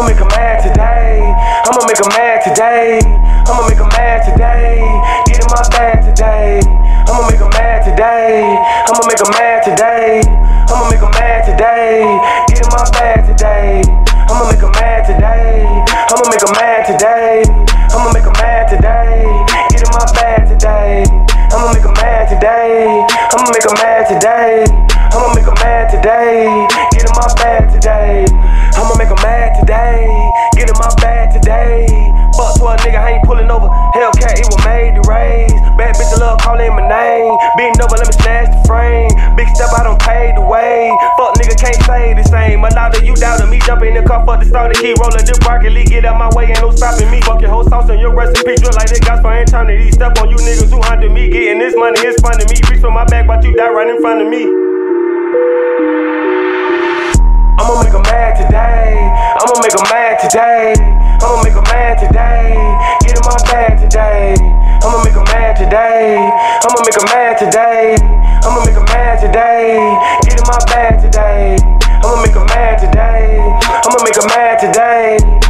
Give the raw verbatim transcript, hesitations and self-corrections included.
make her mad today. I'ma make her mad today. I'ma make her mad today. Get in my bag today. I'ma make her mad today. I'ma make her mad today. I'ma make her mad today. Get in my bag today. I'ma make her mad today. I'ma make her mad today. I'ma make her mad today. Get in my bag today. I'ma make her mad today. I'ma make her mad today. I'ma make her mad today. Get in my bag today. I'ma make her mad today. Get in my bag today. Fuck to a nigga, I ain't pulling over. Hellcat, it was made to raise. Bad bitch, I love calling my name. Bend over, let me snatch the frame. Big step, I don't pay the way. Fuck nigga, can't say the same. A lot of you doubted me. Jump in the car, fuck the stone, keep rolling the broccoli. Get out my way, ain't no stopping me. Fuck your whole sauce and your recipe. Drill like they got for eternity. Step on you niggas who hunted me. Getting this money, it's fun to me. Reach for my back, but you die right in front of me. I'ma make her mad today. I'ma make her mad today. I'ma make her mad today. Get in my bag today. I'ma make her mad today. I'ma make her mad today. I'ma make her mad today. Get in my bag today. I'ma make her mad today. I'ma make her mad today.